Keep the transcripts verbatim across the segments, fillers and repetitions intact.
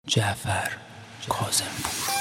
Cafer Kazımpur.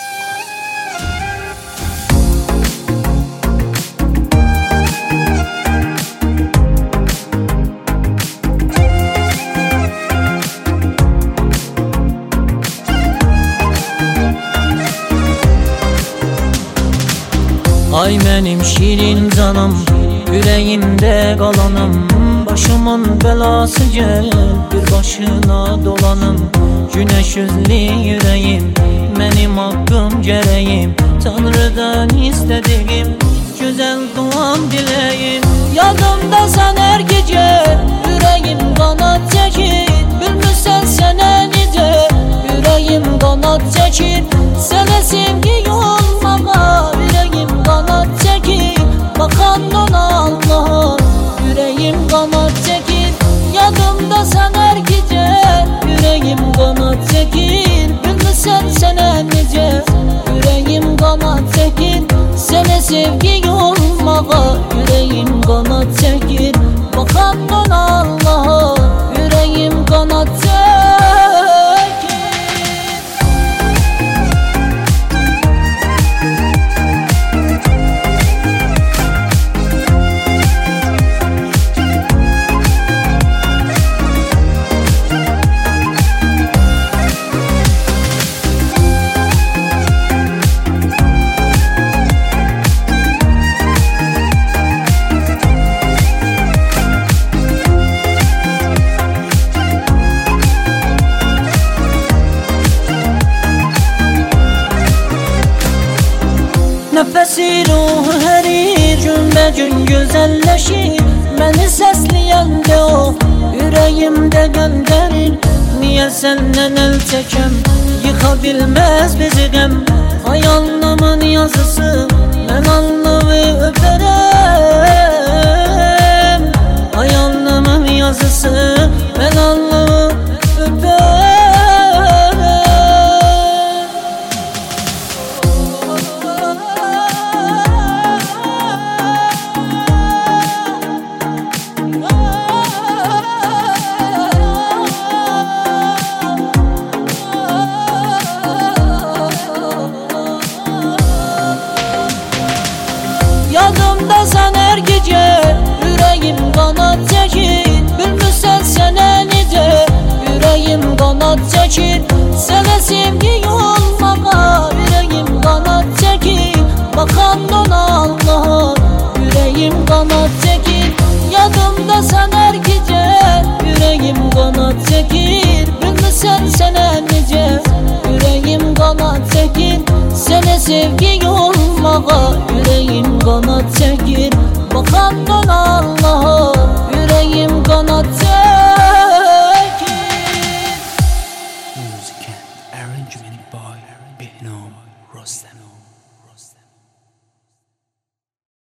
Ay benim şirin canım, yüreğimde kalanım. Başımın belası gel, bir başına dolanım. Güneş yüzlü yüreğim, benim hakkım gereğim. Tanrı'dan istediğim, güzel duam dileyim. Yanımda sen her gece, yüreğim kanat çekir. Bilmişsen sana nice, yüreğim kanat çekir. Sana sevgi olmama, yüreğim kanat çekir. Bakan ona Allah'a, yüreğim kanat çekir. Yanımda sen her gece, yüreğim kanat çekir. Bilmişsen sana nice, yüreğim kanat çekir. Sana sevgi olmama, yüreğim kanat çekir. Bakan ona Allah'a, yüreğim kanat çekir. Nefesi ruhu her gün be gün güzelleşir. Beni sesleyen de o, yüreğimde gönderir. Niye senden el çekem, yıkabilmez bizi gem. Ay alnımın yazısı, ben alnımı öperim. Ay alnımın yazısı, ben alnımı öperim. Yanımda sen her gece, yüreğim kanat çekir. Bilmişsen sana nice, yüreğim kanat çekir. Sana sevgi olmama, yüreğim kanat çekir. Bakan ona Allah'a, yüreğim kanat çekir. Yanımda sen her gece, yüreğim kanat çekir. Bilmişsen sana nice, yüreğim kanat çekir. Sana sevgi olmama, yüreğim kanat çekir. Bakan ona Allah'a, yüreğim kanat çekir. Music and arrangement by Behnam Rostam.